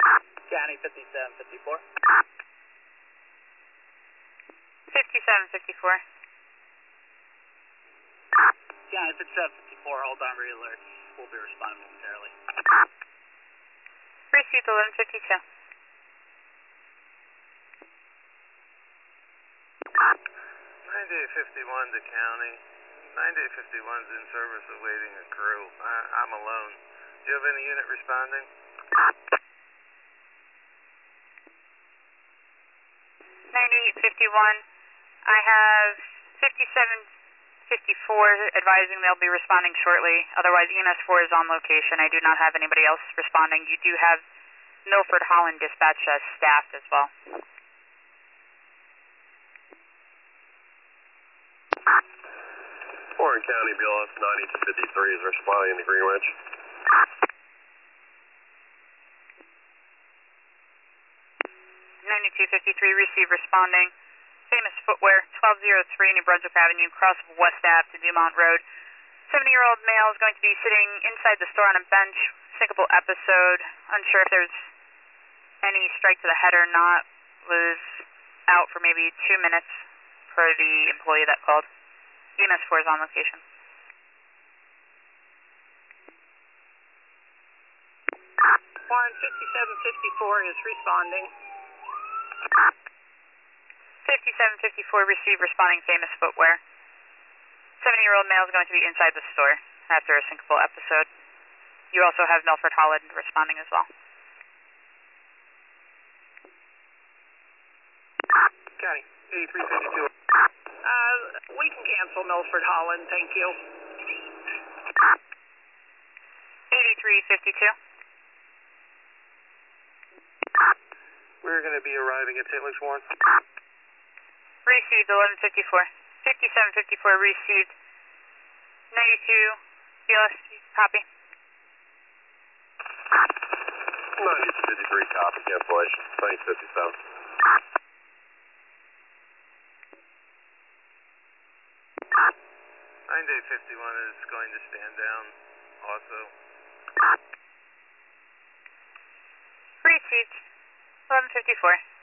County 5754. 5754. County 5754, hold on re-alerts. We'll be responding momentarily. Received 1152. 9851 to county. 9851's in service awaiting a crew. I'm alone. Do you have any unit responding? 9851. I have 5754 advising they'll be responding shortly. Otherwise, ENS 4 is on location. I do not have anybody else responding. You do have Milford Holland dispatch as staffed as well. Warren County BLS 9253 is responding to Green Ridge. 9253, receive responding. Famous Footwear, 1203 New Brunswick Avenue, cross of West Ave to Dumont Road. 70-year-old male is going to be sitting inside the store on a bench. Syncopal episode. Unsure if there's any strike to the head or not. Was out for maybe 2 minutes for the employee that called. EMS 4 is on location. Warren 5754 is responding. 5754, receive responding Famous Footwear. 70-year-old male is going to be inside the store after a syncopal episode. You also have Milford Holland responding as well. County 8352. We can cancel Milford Holland, thank you. 8352. We're going to be arriving at St. Luke's, Warren. Received 1154. 5754 received. 92 BLS, copy. 9053 copy, cancellation. 9057. 9851 is going to stand down also. Received 1154.